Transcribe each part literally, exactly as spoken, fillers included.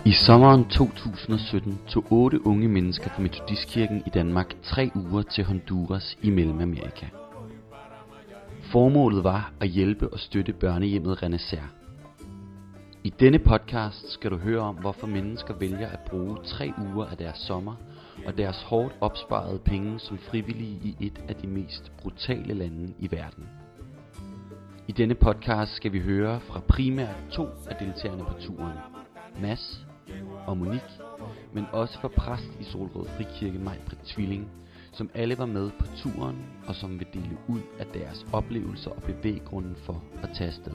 I sommeren to tusind og sytten tog otte unge mennesker fra Metodistkirken i Danmark tre uger til Honduras i Mellemamerika. Formålet var at hjælpe og støtte børnehjemmet Renacer. I denne podcast skal du høre om, hvorfor mennesker vælger at bruge tre uger af deres sommer og deres hårdt opsparede penge som frivillige i et af de mest brutale lande i verden. I denne podcast skal vi høre fra primært to af deltagerne på turen, Mads og Monique, men også fra præst i Solrød Frikirke, Maj-Britt Tvilling, som alle var med på turen og som vil dele ud af deres oplevelser og bevæggrunden for at tage afsted.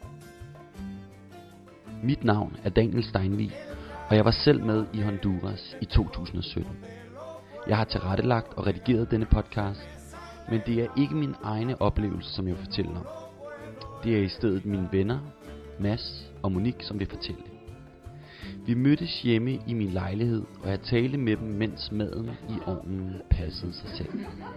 Mit navn er Daniel Steinvig, og jeg var selv med i Honduras i to tusind og sytten. Jeg har tilrettelagt og redigeret denne podcast, men det er ikke min egne oplevelse, som jeg fortæller om. Det er i stedet mine venner, Mads og Monique, som vil fortælle. Vi mødtes hjemme i min lejlighed, og jeg talte med dem, mens maden i ovnen passede sig selv.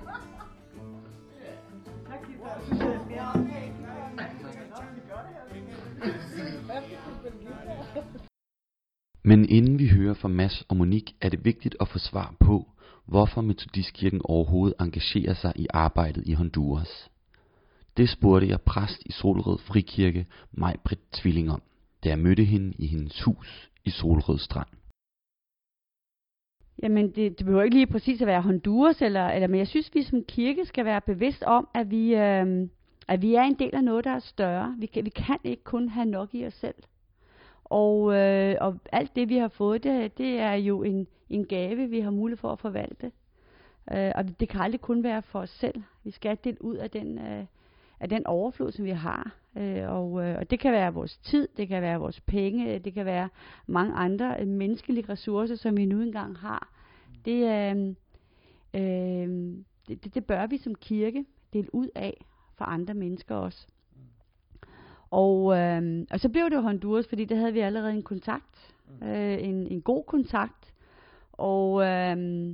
Men inden vi hører fra Mads og Monique, er det vigtigt at få svar på, hvorfor Metodistkirken overhovedet engagerer sig i arbejdet i Honduras. Det spurgte jeg præst i Solrød Frikirke, Maj-Britt Tvilling, om, da jeg mødte hende i hendes hus i Solrød Strand. Jamen, det, det behøver ikke lige præcis at være Honduras, eller, eller, men jeg synes, vi som kirke skal være bevidst om, at vi, øh, at vi er en del af noget, der er større. Vi kan, vi kan ikke kun have nok i os selv. Og, øh, og alt det, vi har fået, det, det er jo en, en gave, vi har mulighed for at forvalte. Øh, og det, det kan aldrig kun være for os selv. Vi skal dele ud af den, øh, af den overflod, som vi har. Øh, og, øh, og det kan være vores tid, det kan være vores penge, det kan være mange andre øh, menneskelige ressourcer, som vi nu engang har. Det, øh, øh, det, det, det bør vi som kirke dele ud af for andre mennesker også. Og, øh, og så blev det Honduras, fordi der havde vi allerede en kontakt, øh, en, en god kontakt, og, øh,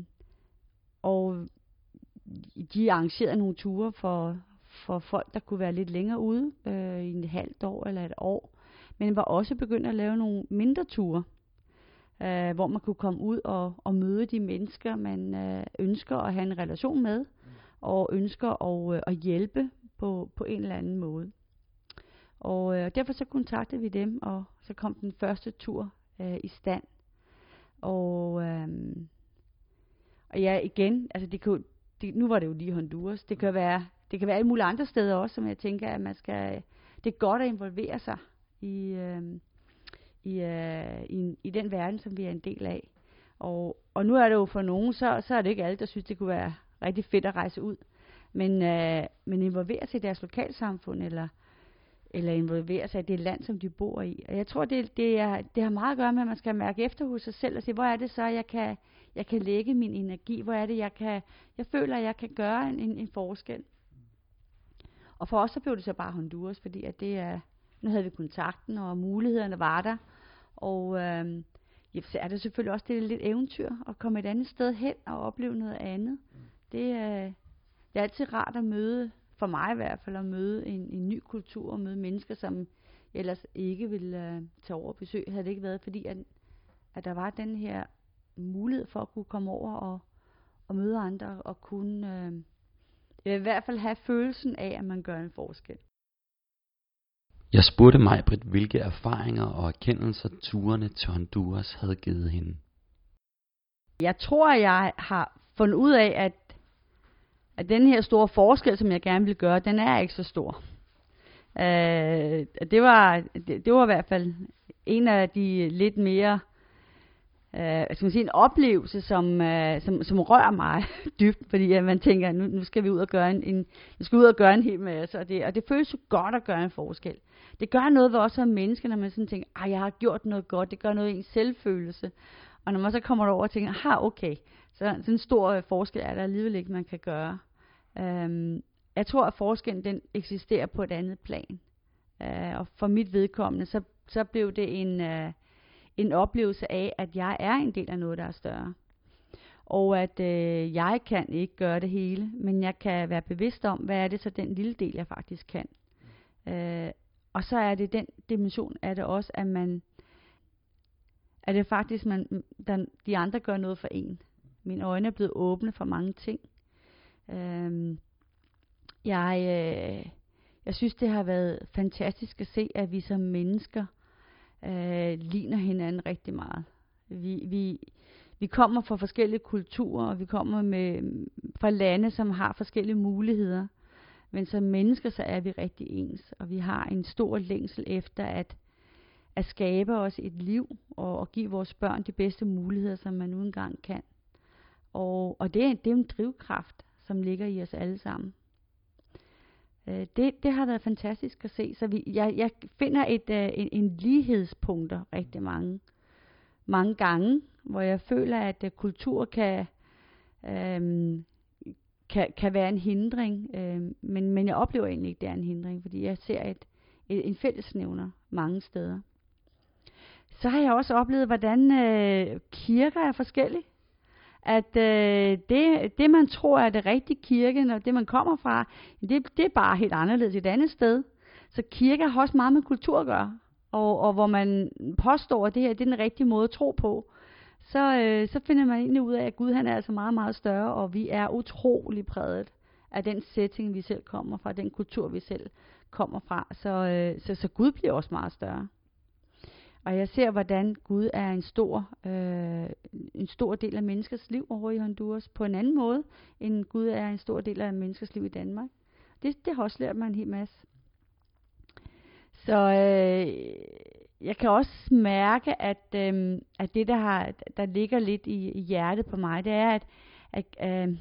og de arrangerede nogle ture for, for folk, der kunne være lidt længere ude, øh, i et halvt år eller et år, men var også begyndt at lave nogle mindre ture, øh, hvor man kunne komme ud og, og møde de mennesker, man øh, ønsker at have en relation med, og ønsker at, øh, at hjælpe på, på en eller anden måde. Og øh, derfor så kontaktede vi dem, og så kom den første tur øh, i stand. Og, øh, og ja, igen, altså det kunne, det, nu var det jo lige Honduras. Det kan være, det kan være alle mulige andre steder også, som jeg tænker, at man skal, det er godt at involvere sig i, øh, i, øh, i, i den verden, som vi er en del af. Og, og nu er det jo for nogen, så, så er det ikke alle, der synes, det kunne være rigtig fedt at rejse ud. Men, øh, men involvere sig i deres lokalsamfund, eller eller involvere sig i det land, som de bor i. Og jeg tror, det, det, er, det har meget at gøre med, at man skal mærke efter hos sig selv og sige, hvor er det så, jeg kan, jeg kan lægge min energi, hvor er det, jeg kan, jeg føler, at jeg kan gøre en, en, en forskel. Og for os så blev det så bare Honduras, fordi at det er, nu havde vi kontakten, og mulighederne var der. Og øh, ja, så er det selvfølgelig også det lidt eventyr, at komme et andet sted hen og opleve noget andet. Det, øh, det er altid rart at møde, for mig i hvert fald, at møde en, en ny kultur og møde mennesker, som ellers ikke ville uh, tage over besøg. Havde det ikke været, fordi at, at der var den her mulighed for at kunne komme over og, og møde andre, og kunne uh, i hvert fald have følelsen af, at man gør en forskel. Jeg spurgte Maj-Britt, hvilke erfaringer og erkendelser turene til Honduras havde givet hende. Jeg tror, jeg har fundet ud af, at at den her store forskel, som jeg gerne vil gøre, den er ikke så stor. Øh, det, var, det, det var i hvert fald en af de lidt mere, øh, skal man sige, en oplevelse, som, øh, som, som rører mig dybt, fordi at man tænker, nu, nu skal vi ud og gøre en, en, nu skal vi ud og gøre en hel masse, og det, og det føles så godt at gøre en forskel. Det gør noget ved os som mennesker, når man sådan tænker, ah, jeg har gjort noget godt, det gør noget i en selvfølelse. Og når man så kommer derover og tænker, ah, okay, så sådan en stor forskel er der alligevel ikke, man kan gøre. Um, jeg tror, at forskellen den eksisterer på et andet plan. Uh, og for mit vedkommende, så, så blev det en, uh, en oplevelse af, at jeg er en del af noget, der er større. Og at uh, jeg kan ikke gøre det hele, men jeg kan være bevidst om, hvad er det så den lille del, jeg faktisk kan. Uh, og så er det den dimension af det også, at man at det faktisk, man, der, de andre gør noget for en. Mine øjne er blevet åbne for mange ting. Øhm, jeg, øh, jeg synes, det har været fantastisk at se, at vi som mennesker øh, ligner hinanden rigtig meget. Vi, vi, vi kommer fra forskellige kulturer, og vi kommer med, fra lande, som har forskellige muligheder. Men som mennesker, så er vi rigtig ens, og vi har en stor længsel efter at, at skabe os et liv, og, og give vores børn de bedste muligheder, som man nu engang kan. Og, og det, er, det er en drivkraft, som ligger i os alle sammen. Øh, det, det har været fantastisk at se, så vi, jeg, jeg finder et, uh, en, en lighedspunkter rigtig mange, mange gange, hvor jeg føler, at uh, kultur kan... Um, Kan, kan være en hindring, øh, men, men jeg oplever egentlig ikke, det er en hindring, fordi jeg ser et, et, en fællesnævner mange steder. Så har jeg også oplevet, hvordan øh, kirker er forskellige. At øh, det, det, man tror er det rigtige kirken, og det, man kommer fra, det, det er bare helt anderledes et andet sted. Så kirker har også meget med kultur at gøre, og, og hvor man påstår, at det her det er den rigtige måde at tro på. Så, øh, så finder man egentlig ud af, at Gud han er altså meget, meget større, og vi er utrolig præget af den setting, vi selv kommer fra, den kultur, vi selv kommer fra. Så, øh, så, så Gud bliver også meget større. Og jeg ser, hvordan Gud er en stor, øh, en stor del af menneskers liv over i Honduras, på en anden måde, end Gud er en stor del af menneskers liv i Danmark. Det, det har også lært mig en hel masse. Så... Øh, Jeg kan også mærke, at, øhm, at det, der, har, der ligger lidt i, i hjertet på mig, det er, at, at, øh,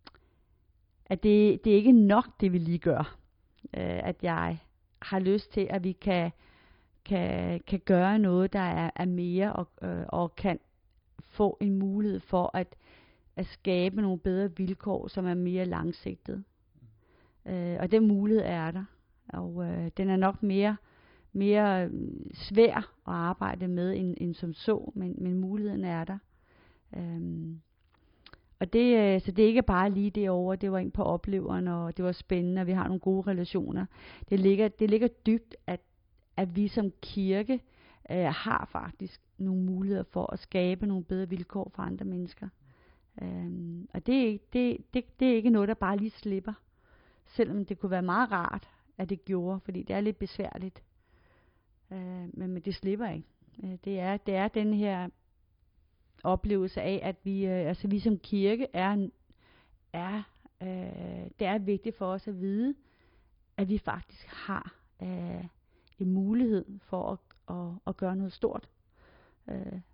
at det, det er ikke nok, det vi lige gør. Øh, at jeg har lyst til, at vi kan, kan, kan gøre noget, der er, er mere, og, øh, og kan få en mulighed for at, at skabe nogle bedre vilkår, som er mere langsigtede. Øh, og den mulighed er der, og øh, den er nok mere... mere svær at arbejde med end, end som så, men, men muligheden er der. Øhm, og det, så det er ikke bare lige derovre, det var ind på opleveren, og det var spændende, og vi har nogle gode relationer. Det ligger, det ligger dybt, at, at vi som kirke øh, har faktisk nogle muligheder for at skabe nogle bedre vilkår for andre mennesker. Øhm, og det, det, det, det er ikke noget, der bare lige slipper, selvom det kunne være meget rart, at det gjorde, fordi det er lidt besværligt. Uh, men, men det slipper ikke. Uh, det, er, det er den her oplevelse af, at vi, uh, altså vi som kirke er, er uh, det er vigtigt for os at vide, at vi faktisk har uh, en mulighed for at, at, at gøre noget stort. Uh,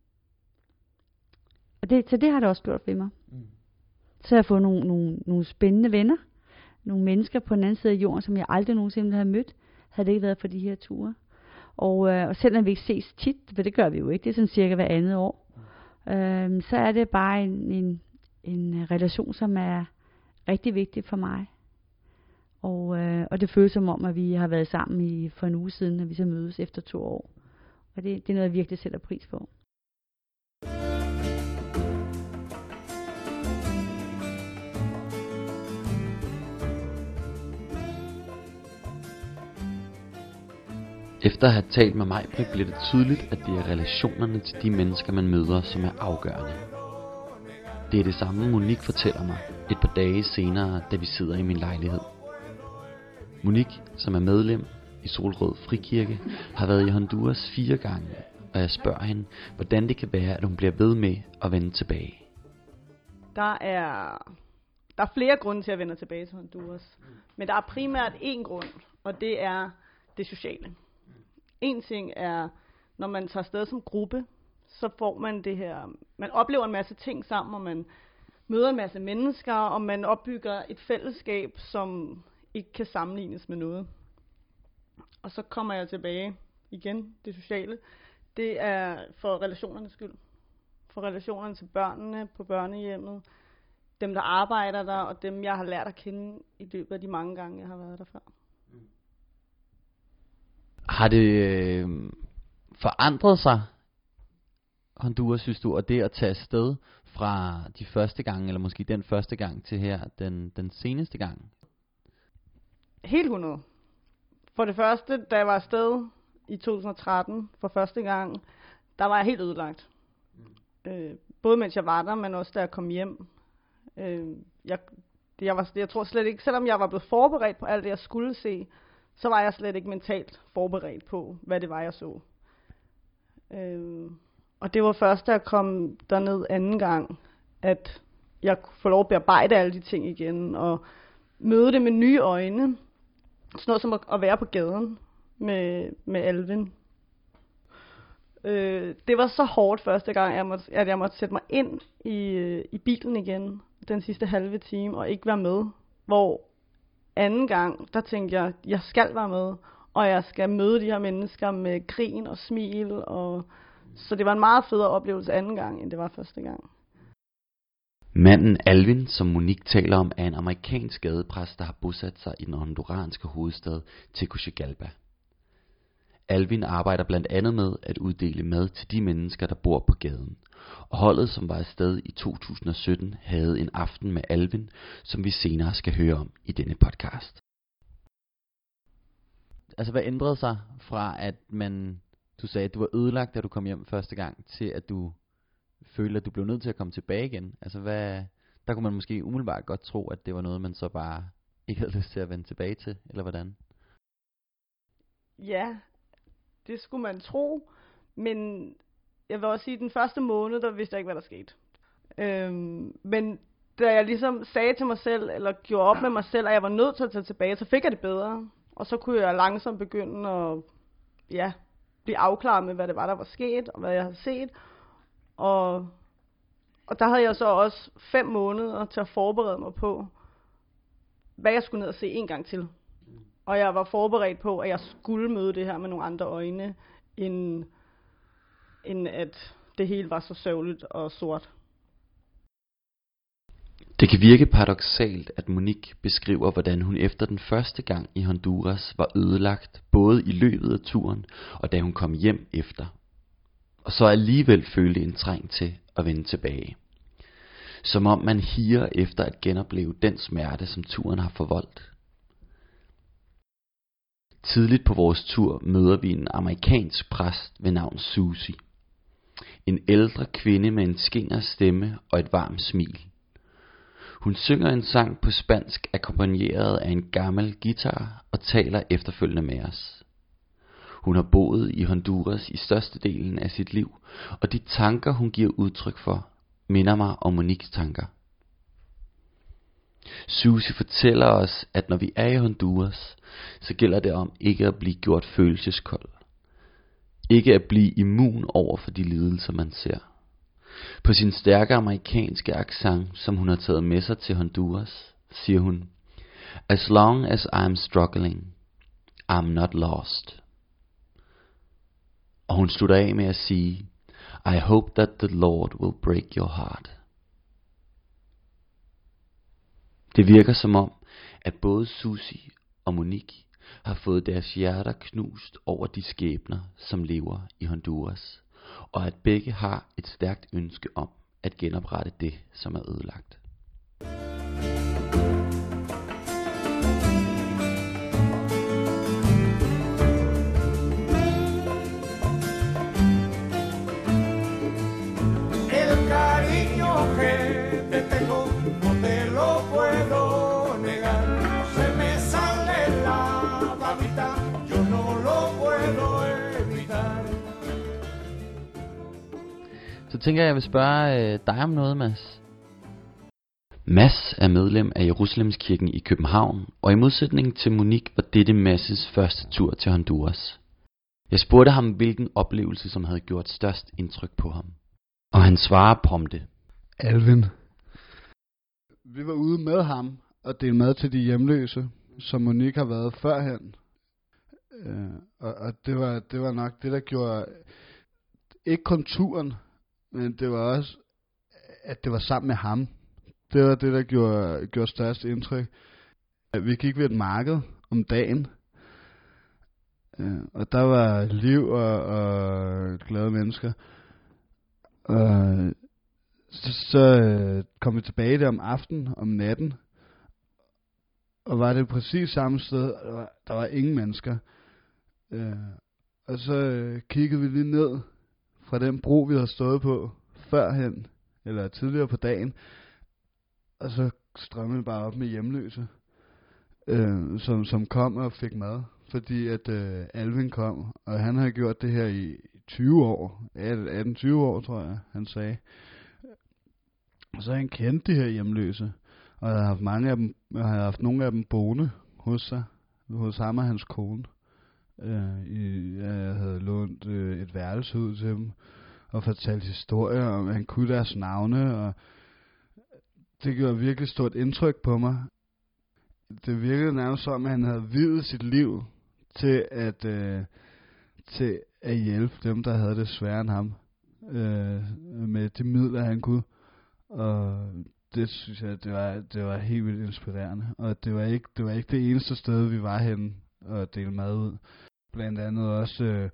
og det, så det har det også gjort ved mig. Mm. Så har jeg fået nogle, nogle, nogle spændende venner, nogle mennesker på den anden side af jorden, som jeg aldrig nogensinde havde mødt, havde det ikke været for de her ture. Og, øh, og selvom vi ikke ses tit, for det gør vi jo ikke, det er sådan cirka hver andet år, øh, så er det bare en, en, en relation, som er rigtig vigtig for mig. Og, øh, og det føles som om, at vi har været sammen i, for en uge siden, at vi så mødes efter to år. Og det, det er noget, jeg virkelig sætter pris på. Efter at have talt med mig, bliver det tydeligt, at det er relationerne til de mennesker, man møder, som er afgørende. Det er det samme, Monique fortæller mig et par dage senere, da vi sidder i min lejlighed. Monique, som er medlem i Solrød Frikirke, har været i Honduras fire gange, og jeg spørger hende, hvordan det kan være, at hun bliver ved med at vende tilbage. Der er, der er flere grunde til at vende tilbage til Honduras, men der er primært én grund, og det er det sociale. En ting er, når man tager afsted som gruppe, så får man det her, man oplever en masse ting sammen, og man møder en masse mennesker, og man opbygger et fællesskab, som ikke kan sammenlignes med noget. Og så kommer jeg tilbage igen, det sociale. Det er for relationernes skyld. For relationerne til børnene på børnehjemmet, dem der arbejder der, og dem jeg har lært at kende i løbet af de mange gange, jeg har været der før. Har det øh, forandret sig, Honduras, synes du, og det at tage afsted fra de første gange, eller måske den første gang til her, den, den seneste gang? Helt hundrede. For det første, da jeg var afsted i to tusind og tretten for første gang, der var jeg helt ødelagt. Øh, både mens jeg var der, men også da jeg kom hjem. Øh, jeg, jeg, var, jeg tror slet ikke, selvom jeg var blevet forberedt på alt det, jeg skulle se, så var jeg slet ikke mentalt forberedt på, hvad det var, jeg så. Øh, og det var først, da jeg kom derned anden gang, at jeg kunne få lov at bearbejde alle de ting igen, og møde det med nye øjne. Sådan noget som at, at være på gaden med, med Alvin. Øh, det var så hårdt første gang, at jeg, måtte, at jeg måtte sætte mig ind i, i bilen igen, den sidste halve time, og ikke være med. Hvor anden gang, der tænkte jeg, jeg skal være med, og jeg skal møde de her mennesker med grin og smil. Og så det var en meget federe oplevelse anden gang, end det var første gang. Manden Alvin, som Monique taler om, er en amerikansk gadepræst, der har bosat sig i den honduranske hovedstad Tegucigalpa. Alvin arbejder blandt andet med at uddele mad til de mennesker, der bor på gaden. Og holdet, som var afsted i to tusind og sytten, havde en aften med Alvin, som vi senere skal høre om i denne podcast. Altså, hvad ændrede sig fra, at man, du sagde, at du var ødelagt, da du kom hjem første gang, til at du følte, at du blev nødt til at komme tilbage igen? Altså, hvad, der kunne man måske umiddelbart godt tro, at det var noget, man så bare ikke havde lyst til at vende tilbage til, eller hvordan? Ja, det skulle man tro, men jeg vil også sige, at den første måned, der vidste jeg ikke, hvad der skete. Øhm, men da jeg ligesom sagde til mig selv, eller gjorde op med mig selv, at jeg var nødt til at tage tilbage, så fik jeg det bedre. Og så kunne jeg langsomt begynde at ja, blive afklaret med, hvad det var, der var sket, og hvad jeg havde set. Og, og der havde jeg så også fem måneder til at forberede mig på, hvad jeg skulle ned og se en gang til. Og jeg var forberedt på, at jeg skulle møde det her med nogle andre øjne, end, end at det hele var så sørgeligt og sort. Det kan virke paradoksalt, at Monique beskriver, hvordan hun efter den første gang i Honduras var ødelagt, både i løbet af turen og da hun kom hjem efter. Og så alligevel følte en træng til at vende tilbage. Som om man higer efter at genopleve den smerte, som turen har forvoldt. Tidligt på vores tur møder vi en amerikansk præst ved navn Susie. En ældre kvinde med en skinger stemme og et varmt smil. Hun synger en sang på spansk akkompagneret af en gammel guitar og taler efterfølgende med os. Hun har boet i Honduras i størstedelen af sit liv, og de tanker hun giver udtryk for, minder mig om Moniques tanker. Susie fortæller os, at når vi er i Honduras, så gælder det om ikke at blive gjort følelseskold. Ikke at blive immun over for de lidelser, man ser. På sin stærke amerikanske accent, som hun har taget med sig til Honduras, siger hun, "As long as I'm struggling, I'm not lost." Og hun slutter af med at sige, "I hope that the Lord will break your heart." Det virker som om, at både Susie og Monique har fået deres hjerter knust over de skæbner, som lever i Honduras, og at begge har et stærkt ønske om at genoprette det, som er ødelagt. El cariño que te tengo no te lo puedo negar, se me sale la babita, yo no lo puedo evitar. Så tænker jeg, jeg vil spørge øh, dig om noget, Mads. Mads er medlem af Jerusalemskirken i København, og i modsætning til Monique var dette Mads' første tur til Honduras. Jeg spurgte ham, hvilken oplevelse, som havde gjort størst indtryk på ham. Og han svarer prompte. Alvin. Vi var ude med ham og delte mad til de hjemløse, som Monique har været førhen. Øh, og og det, var, det var nok det, der gjorde ikke kun turen, men det var også, at det var sammen med ham. Det var det, der gjorde, gjorde størst indtryk. Vi gik ved et marked om dagen, øh, og der var liv og, og glade mennesker. Og så, så øh, kom vi tilbage der om aftenen, om natten, og var det præcis samme sted, der var, der var ingen mennesker. Øh, og så øh, kiggede vi lige ned fra den bro, vi havde stået på førhen, eller tidligere på dagen, og så strømmede bare op med hjemløse, øh, som, som kom og fik mad, fordi at øh, Alvin kom, og han har gjort det her i tyve år, atten til tyve år, tror jeg, han sagde. Og så har han kendt de her hjemløse, og jeg har haft mange af dem, jeg har haft nogle af dem boende hos sig, hos ham og hans kone. Øh, i, jeg havde lånt øh, et værelse ud til dem, og fortalt historier om, at han kunne deres navne, og det gjorde virkelig stort indtryk på mig. Det virkede nærmest som, at han havde viet sit liv til at, øh, til at hjælpe dem, der havde det sværere end ham, øh, med de midler, han kunne. Og det synes jeg, det var, det var helt vildt inspirerende. Og det var ikke det, var ikke det eneste sted, vi var henne og dele mad ud. Blandt andet også øh,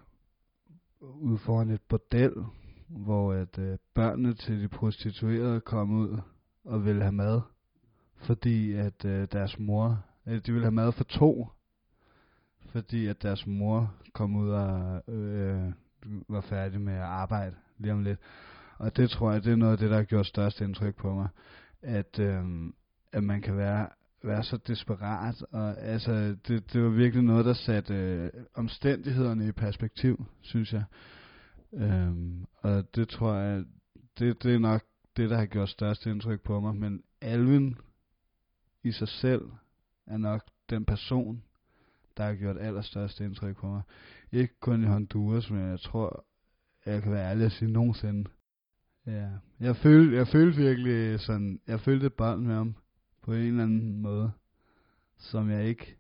ude foran et bordel, hvor at øh, børnene til de prostituerede kom ud og ville have mad, fordi at øh, deres mor, øh, de ville have mad for to, fordi at deres mor kom ud og øh, var færdig med at arbejde lige om lidt. Og det tror jeg, det er noget af det, der har gjort størst indtryk på mig, at, øh, at man kan være, være så desperat, og altså, det, det var virkelig noget, der satte øh, omstændighederne i perspektiv, synes jeg. Øh, og det tror jeg, det, det er nok det, der har gjort størst indtryk på mig, men Alvin i sig selv er nok den person, der har gjort allerstørst indtryk på mig. Ikke kun i Honduras, men jeg tror, jeg kan være ærlig at sige nogensinde. Ja, jeg følte, jeg følte virkelig sådan, jeg følte et bånd med ham på en eller anden måde, som jeg ikke,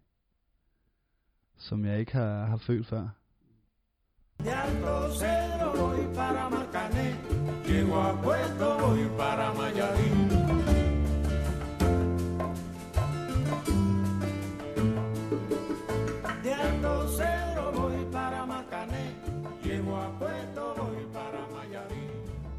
som jeg ikke har, har følt før. De Alto Cedro voy para Marcané, llego a Puerto voy para Mayarín. De Alto Cedro voy para Marcané, llego a Puerto voy para Mayarín.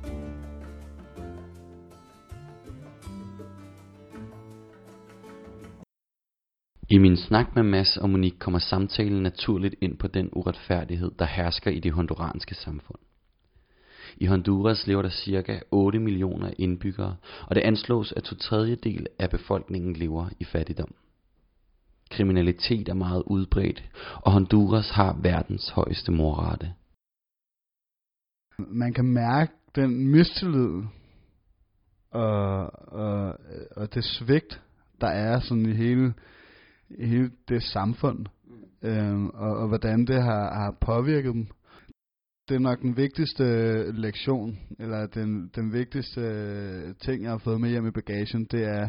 I min snak med Mads og Monique kommer samtalen naturligt ind på den uretfærdighed, der hersker i det honduranske samfund. I Honduras lever der cirka otte millioner indbyggere, og det anslås, at to tredjedel af befolkningen lever i fattigdom. Kriminalitet er meget udbredt, og Honduras har verdens højeste mordrate. Man kan mærke den mistillid og, og, og det svigt, der er sådan i hele i hele det samfund, mm. øhm, og, og hvordan det har, har påvirket dem. Det er nok den vigtigste lektion, eller den, den vigtigste ting, jeg har fået med hjem i bagagen, det er,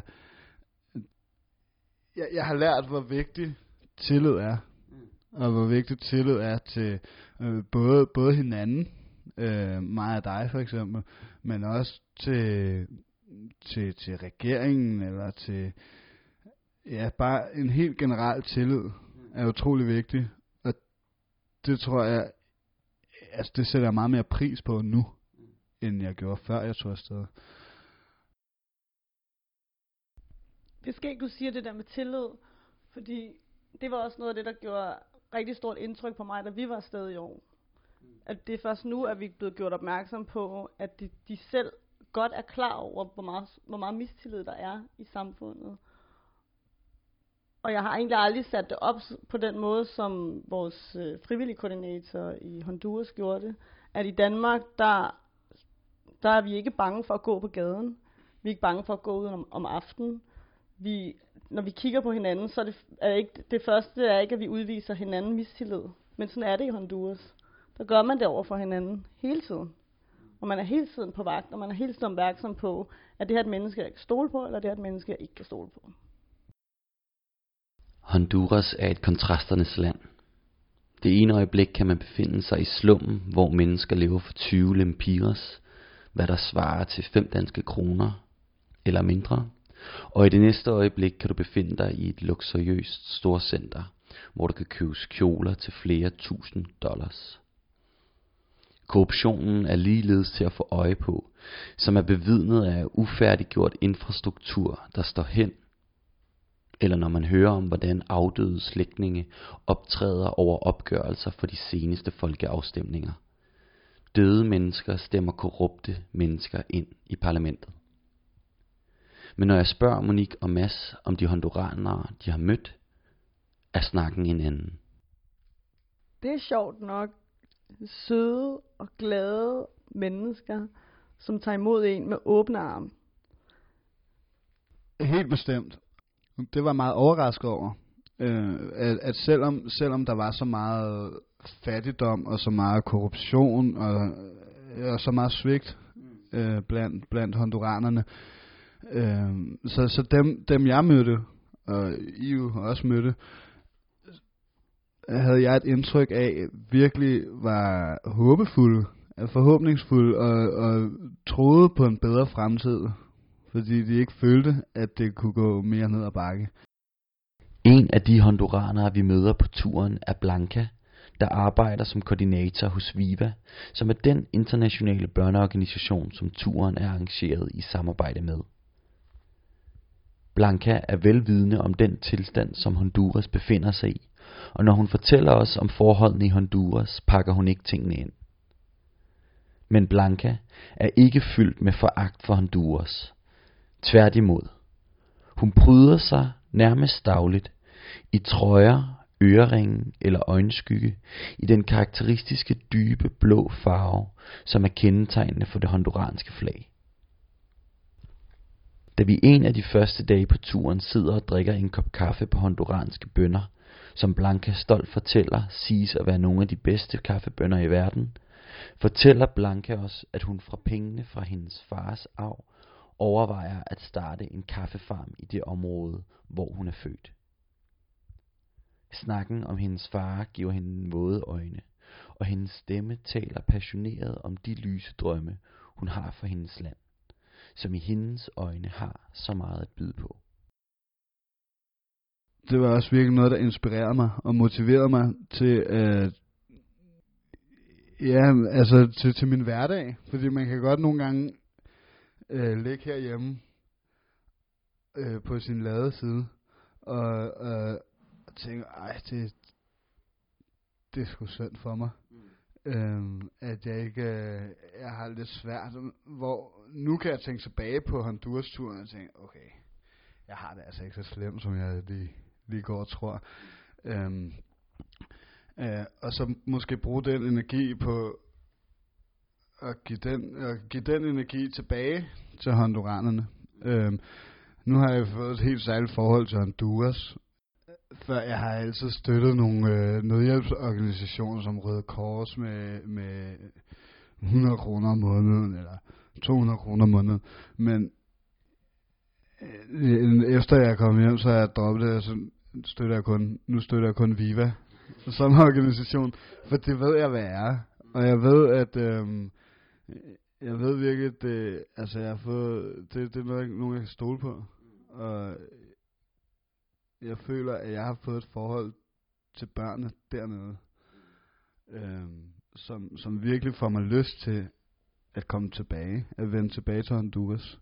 jeg, jeg har lært, hvor vigtig tillid er, mm. og hvor vigtig tillid er til øh, både, både hinanden, øh, mig og dig for eksempel, men også til, til, til regeringen, eller til ja, bare en helt generel tillid er utrolig vigtig, og det tror jeg, altså det sætter jeg meget mere pris på nu, end jeg gjorde før jeg tog afsted. Det skal ikke, du siger det der med tillid, fordi det var også noget af det, der gjorde rigtig stort indtryk på mig, da vi var afsted i år. At det er først nu, at vi er blevet gjort opmærksom på, at de, de selv godt er klar over, hvor meget, hvor meget mistillid der er i samfundet. Og jeg har egentlig aldrig sat det op på den måde, som vores øh, frivillige koordinator i Honduras gjorde det. At i Danmark, der, der er vi ikke bange for at gå på gaden. Vi er ikke bange for at gå ud om, om aftenen. Vi, når vi kigger på hinanden, så er det, er ikke, det første er ikke, at vi udviser hinanden mistillid. Men sådan er det i Honduras. Der gør man det over for hinanden hele tiden. Og man er hele tiden på vagt, og man er hele tiden opmærksom på, at det her er et menneske, jeg ikke kan stole på, eller det her er et menneske, jeg ikke kan stole på. Honduras er et kontrasternes land. Det ene øjeblik kan man befinde sig i slummen, hvor mennesker lever for tyve lempiras, hvad der svarer til fem danske kroner eller mindre. Og i det næste øjeblik kan du befinde dig i et luksuriøst storcenter, hvor du kan købe kjoler til flere tusind dollars. Korruptionen er ligeledes til at få øje på, som er bevidnet af ufærdiggjort infrastruktur, der står hen, eller når man hører om, hvordan afdøde slægtninge optræder over opgørelser for de seneste folkeafstemninger. døde mennesker stemmer korrupte mennesker ind i parlamentet. Men når jeg spørger Monique og Mads om de honduranere, de har mødt, er snakken en anden. Det er sjovt nok søde og glade mennesker, som tager imod en med åbne arme. Helt bestemt. Det var meget overrasket over, øh, at, at selvom, selvom der var så meget fattigdom og så meget korruption og, og så meget svigt øh, blandt, blandt honduranerne, øh, så, så dem, dem jeg mødte, og I jo også mødte, havde jeg et indtryk af, virkelig var håbefulde, forhåbningsfulde og, og troede på en bedre fremtid, fordi de ikke følte, at det kunne gå mere ned ad bakke. En af de honduranere, vi møder på turen, er Blanca, der arbejder som koordinator hos Viva, som er den internationale børneorganisation, som turen er arrangeret i samarbejde med. Blanca er velvidende om den tilstand, som Honduras befinder sig i, og når hun fortæller os om forholdene i Honduras, pakker hun ikke tingene ind. Men Blanca er ikke fyldt med foragt for Honduras. Tværtimod. Hun pryder sig nærmest dagligt i trøjer, øreringe eller øjenskygge i den karakteristiske dybe blå farve, som er kendetegnende for det honduranske flag. Da vi en af de første dage på turen sidder og drikker en kop kaffe på honduranske bønner, som Blanca stolt fortæller siges at være nogle af de bedste kaffebønner i verden, fortæller Blanca os, at hun fra pengene fra hendes fars arv overvejer at starte en kaffefarm i det område, hvor hun er født. Snakken om hendes far giver hende våde øjne, og hendes stemme taler passioneret om de lyse drømme, hun har for hendes land, som i hendes øjne har så meget at byde på. Det var også virkelig noget, der inspirerede mig og motiverede mig til at ja, altså til, til min hverdag, fordi man kan godt nogle gange øh, ligge herhjemme øh, på sin lade side og, øh, og tænke, ej, det, det er sgu synd for mig, mm. øh, at jeg ikke, øh, jeg har lidt svært, hvor nu kan jeg tænke tilbage på Honduras-turen og tænke, okay, jeg har det altså ikke så slemt, som jeg lige, lige går og tror. Øh, Uh, og så måske bruge den energi på at give den, at give den energi tilbage til honduranerne. Uh, nu har jeg fået et helt særligt forhold til Honduras, for jeg har altid støttet nogle uh, nødhjælpsorganisationer som Røde Kors med, med hundrede kroner om måneden, eller to hundrede kroner om måneden. Men uh, efter jeg kom hjem, så har jeg droppet det, og så støtter jeg kun, nu støtter jeg kun Viva som organisation, for det ved jeg, hvad jeg er. Og jeg ved, at øhm, jeg ved virkelig, at det, altså jeg har fået, det, det er noget, nogen jeg kan stole på. Og jeg føler, at jeg har fået et forhold til børnene dernede, øhm, som, som virkelig får mig lyst til at komme tilbage, at vende tilbage til Honduras.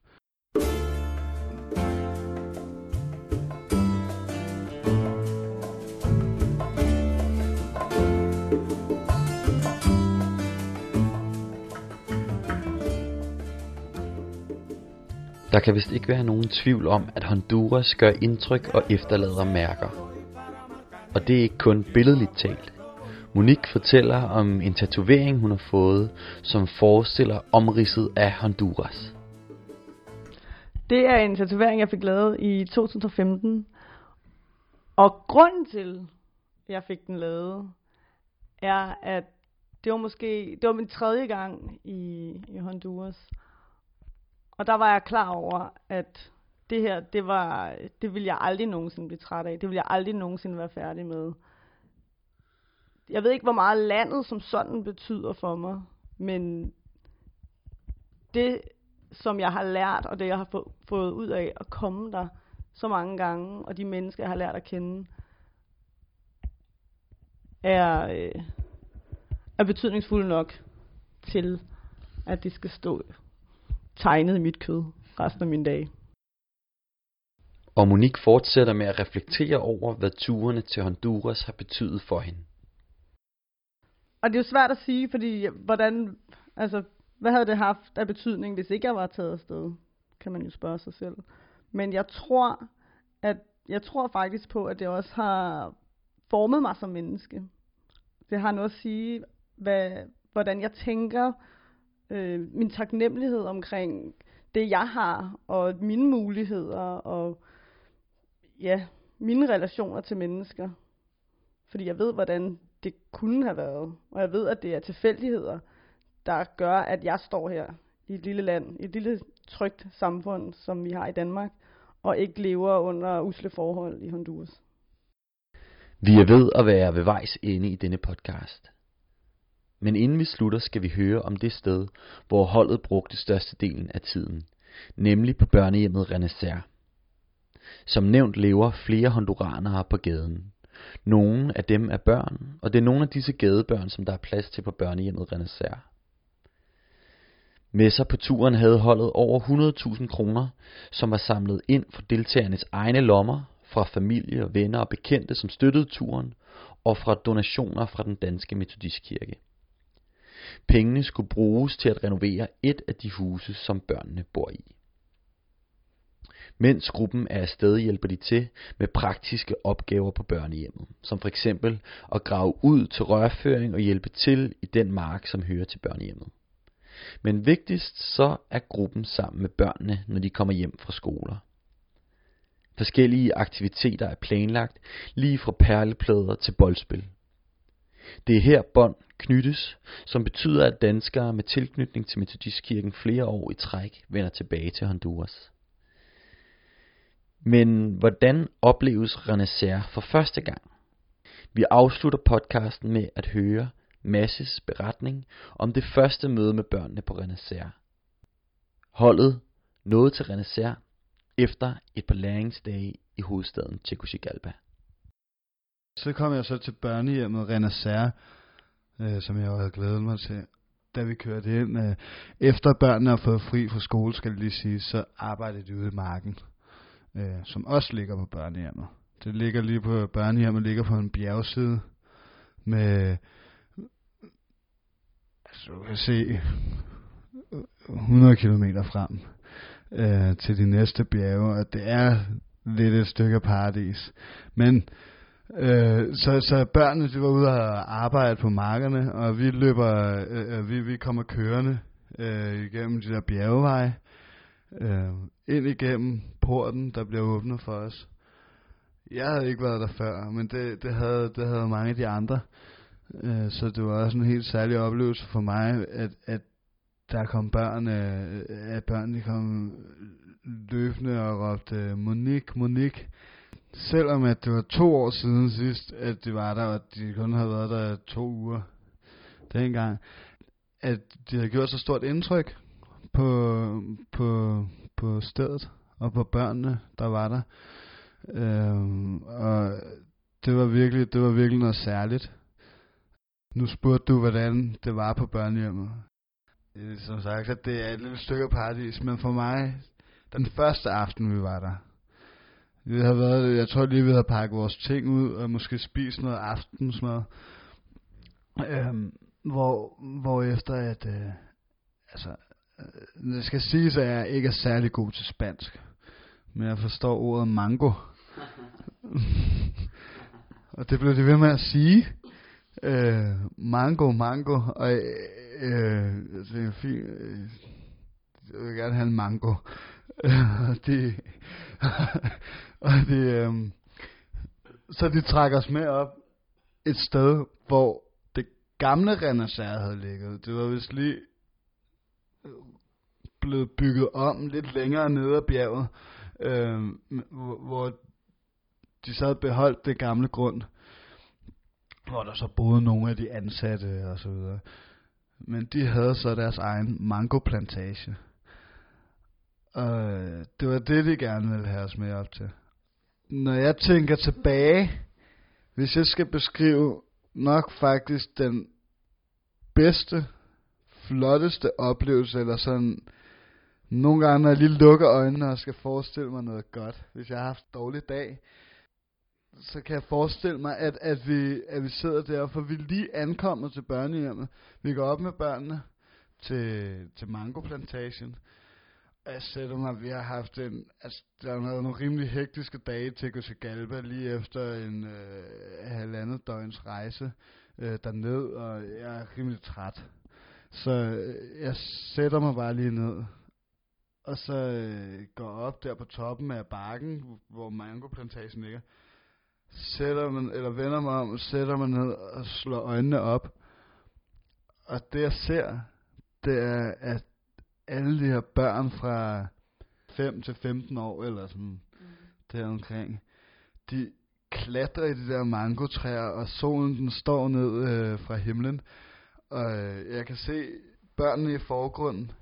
Der kan vist ikke være nogen tvivl om, at Honduras gør indtryk og efterlader mærker. Og det er ikke kun billedligt talt. Monique fortæller om en tatovering, hun har fået, som forestiller omridset af Honduras. Det er en tatovering, jeg fik lavet i to tusind og femten. Og grunden til, at jeg fik den lavet, er, at det var måske det var min tredje gang i, i Honduras. Og der var jeg klar over, at det her, det var, det ville jeg aldrig nogensinde blive træt af. Det ville jeg aldrig nogensinde være færdig med. Jeg ved ikke, hvor meget landet som sådan betyder for mig, men det, som jeg har lært, og det, jeg har få, fået ud af at komme der så mange gange, og de mennesker, jeg har lært at kende, er, øh, er betydningsfulde nok til, at det skal stå tegnet i mit kød resten af mine dage. Og Monique fortsætter med at reflektere over, hvad turene til Honduras har betydet for hende. Og det er jo svært at sige, fordi hvordan, Altså, hvad havde det haft af betydning, hvis ikke jeg var taget afsted? Kan man jo spørge sig selv. Men jeg tror, at jeg tror faktisk på, at det også har formet mig som menneske. Det har noget at sige, hvad, hvordan jeg tænker, øh, min taknemmelighed omkring det, jeg har, og mine muligheder, og ja, mine relationer til mennesker. Fordi jeg ved, hvordan det kunne have været. Og jeg ved, at det er tilfældigheder, der gør, at jeg står her i et lille land, i et lille trygt samfund, som vi har i Danmark, og ikke lever under usle forhold i Honduras. Vi er ved at være ved vejs ende i denne podcast. Men inden vi slutter, skal vi høre om det sted, hvor holdet brugte størstedelen af tiden, nemlig på børnehjemmet Renacer. Som nævnt lever flere honduranere på gaden. Nogle af dem er børn, og det er nogle af disse gadebørn, som der er plads til på børnehjemmet Renacer. Med sig på turen havde holdet over hundrede tusind kroner, som var samlet ind fra deltagernes egne lommer, fra familie og venner og bekendte, som støttede turen, og fra donationer fra den danske metodistkirke. Pengene skulle bruges til at renovere et af de huse, som børnene bor i. Mens gruppen er afsted, hjælper de til med praktiske opgaver på børnehjemmet, som for eksempel at grave ud til rørføring og hjælpe til i den mark, som hører til børnehjemmet. Men vigtigst så er gruppen sammen med børnene, når de kommer hjem fra skoler. Forskellige aktiviteter er planlagt, lige fra perleplader til boldspil. Det er her bånd knyttes, som betyder, at danskere med tilknytning til Metodistkirken flere år i træk vender tilbage til Honduras. Men hvordan opleves Renacer for første gang? Vi afslutter podcasten med at høre Masses beretning om det første møde med børnene på Renacer. Holdet nåede til Renacer efter et par læringsdage i hovedstaden Tegucigalpa. Så kom jeg så til børnehjemmet Renacer, øh, som jeg jo havde glædet mig til. Da vi kørte ind, øh, efter børnene har fået fri fra skole, skal det lige sige, så arbejdede de ude i marken, øh, som også ligger på børnehjemmet. Det ligger lige på børnehjemmet, ligger på en bjergside med, altså du kan se hundrede kilometer frem øh, til de næste bjerge, og det er lidt et stykke paradis. Men øh, så, så børnene, de var ude og arbejde på markerne, og vi løber, øh, vi, vi kommer kørende øh, igennem de der bjergeveje, øh, ind igennem porten, der bliver åbnet for os. Jeg havde ikke været der før, men det, det, havde, det havde mange af de andre. Øh, så det var også en helt særlig oplevelse for mig, at, at der kom børn, øh, at børnene kom løbende og råbte Monique, Monique. Selvom at det var to år siden sidst, at de var der, og de kun havde været der to uger dengang, at de havde gjort så stort indtryk på, på, på stedet og på børnene, der var der. Øhm, og det var virkelig, det var virkelig noget særligt. Nu spurgte du, hvordan det var på børnehjemmet. Som sagt, at det er et lille stykke paradis, men for mig, den første aften, vi var der, vi havde været, jeg tror lige, vi havde pakket vores ting ud, og måske spist noget aftensmad, øhm, hvor, hvor efter at, øh, altså, øh, det skal siges, at jeg ikke er særlig god til spansk, men jeg forstår ordet mango, og det blev det ved med at sige, øh, mango, mango, og øh, det er fint, øh, jeg vil gerne have en mango, og de, og de, øh, så de trækker os med op et sted, hvor det gamle Renacer havde ligget. Det var vist lige blevet bygget om lidt længere nede ad bjerget, øh, hvor, hvor de så havde beholdt det gamle grund, hvor der så boede nogle af de ansatte og så videre. Men de havde så deres egen mangoplantage. Og det var det, de gerne ville have os med op til. Når jeg tænker tilbage, hvis jeg skal beskrive nok faktisk den bedste, flotteste oplevelse, eller sådan, nogle gange når jeg lige lukker øjnene og skal forestille mig noget godt, hvis jeg har haft en dårlig dag, så kan jeg forestille mig, at, at, vi, at vi sidder der, for vi lige ankommer til børnehjemmet. Vi går op med børnene. til, til mangoplantagen. Og jeg sætter mig, vi har haft en, altså der har været nogle rimelig hektiske dage til Tegucigalpa lige efter en øh, halvandet døgns rejse øh, derned, og jeg er rimelig træt. Så øh, jeg sætter mig bare lige ned, og så øh, går op der på toppen af bakken, hvor mangoplantagen ligger. Sætter man, eller vender mig om, sætter mig ned og slår øjnene op. Og det jeg ser, det er, at alle de her børn fra fem til femten år, eller sådan mm. deromkring, de klatrer i de der mangotræer, og solen den står ned øh, fra himlen. Og øh, jeg kan se børnene i forgrunden,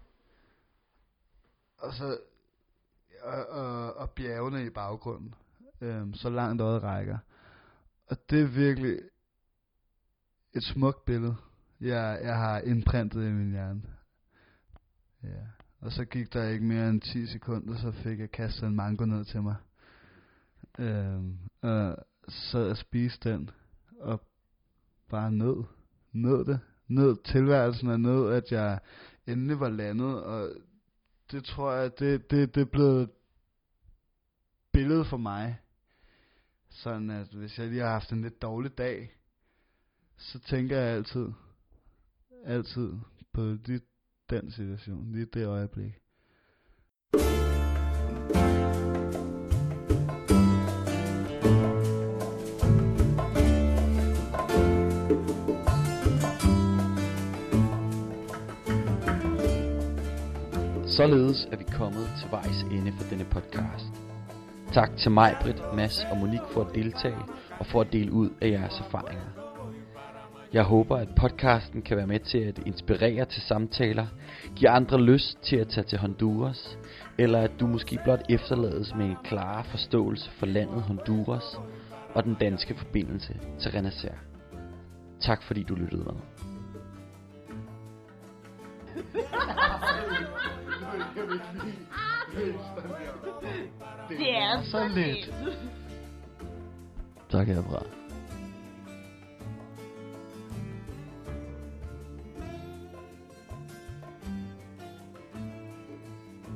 og så og, og, og bjergene i baggrunden, øh, så langt øjet rækker. Og det er virkelig et smukt billede, jeg, jeg har indprintet i min hjerne. Ja. Og så gik der ikke mere end ti sekunder, så fik jeg kastet en mango ned til mig. Øhm, og så jeg spiste den, og bare nød, nød det, nød tilværelsen, og nød, at jeg endelig var landet, og det tror jeg, det, det, det er blevet et billede for mig. Sådan at hvis jeg lige har haft en lidt dårlig dag, så tænker jeg altid, altid på de den situation, lige det øjeblik. Således er vi kommet til vejs ende for denne podcast. Tak til mig, Britt, Mads og Monique for at deltage og for at dele ud af jeres erfaringer. Jeg håber, at podcasten kan være med til at inspirere til samtaler, give andre lyst til at tage til Honduras, eller at du måske blot efterlades med en klar forståelse for landet Honduras og den danske forbindelse til Renacer. Tak fordi du lyttede med. Det er så lidt. Tak herfra.